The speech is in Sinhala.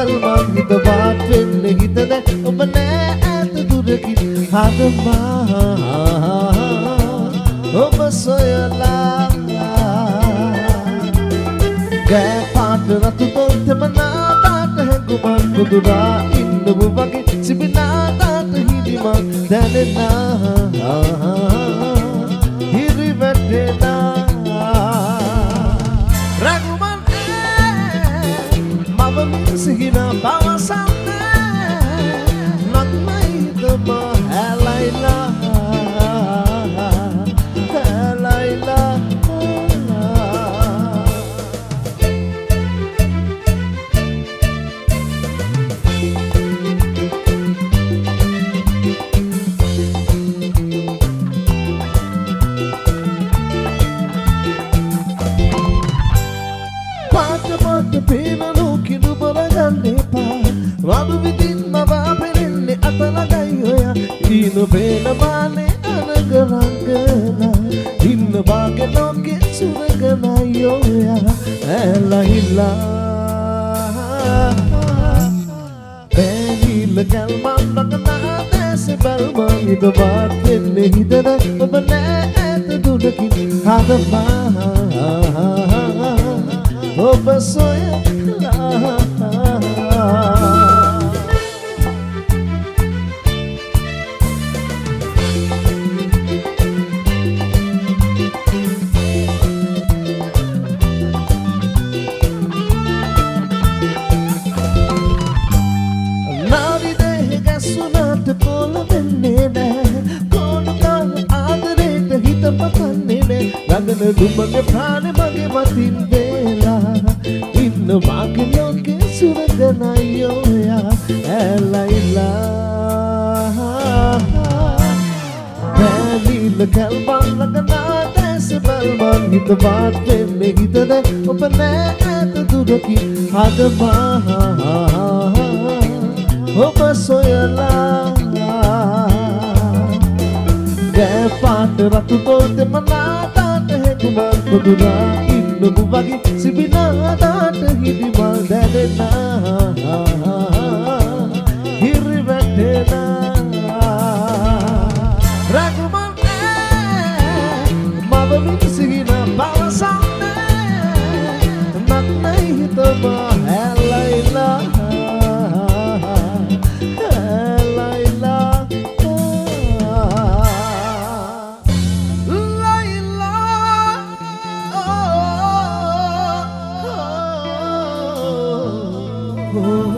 බැල්මන් හිත වාත් වෙන්න හිතද ඔබ නෑ ඇත දුරකින් හදමා ඔබ සොයලා ගෑ පාට රතු තොල්තම නාතාට හැඟුමන් බුදුරා ඉන්නව වගේ සිබිනාතාට හිදිමන් දැනෙනා හිරි වැටෙනා රැගුමන් මවමින් සිහිනා පවසන්නේ නක්මයිදම හැලයිලා පේනලෝ කිලු බරගන්න එපා වඩු විදින් මවා පෙරෙන්නේ අතලගයි ඔයා ඊන පේන බානේ අනගරංගනා ඉන්න බාගේ ලෝකෙ සුරගනයි ඔයා ඇලහිලා බැරිල කල්මන් නගනා දැස බල්මන් හිත වාත් වෙන්නේ හිතද ඔබ නෑ ඇත දුරකින් හදමා ඔබ සොයලා නාවිදේ ගැසුණාට පොළ වෙන්නේ නෑ කොණුකල් ආදරේට හිත පතන්නේ නෑ ළඟන දුමගේ ප්‍රාණෙ මගේ මතින් ඉන්න වාගේ ලෝකෙ සුරගනයි ඔයා ඇලයිලා බැලිල කල්බන් ළඟනා දැස බල්මන් හිත වාත් වෙන්නේ හිතද ඔබ නෑ ඇත දුරකින් හදමා ඔබ සොයලා ගෑ පාට රතු තොල්තම නාතාට හැඟුමන් බුදුරා ඉන්නව වගේ සිබිනාතාට හිදිමල් දැනෙනා හිරි වැටෙනා රැගුමන් මවමින් සිහිනා පවසන්නේ නක්නයි හිතම හැලයිලා oh